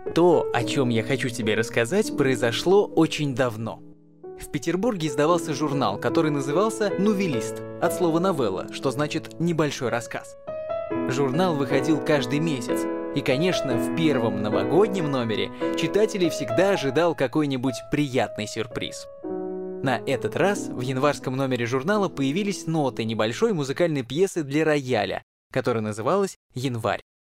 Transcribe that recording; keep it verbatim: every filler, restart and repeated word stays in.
То, о чем я хочу тебе рассказать, произошло очень давно. В Петербурге издавался журнал, который назывался «Нувелист», от слова «новелла», что значит «небольшой рассказ». Журнал выходил каждый месяц, и, конечно, в первом новогоднем номере читателей всегда ожидал какой-нибудь приятный сюрприз. На этот раз в январском номере журнала появились ноты небольшой музыкальной пьесы для рояля, которая называлась «Январь».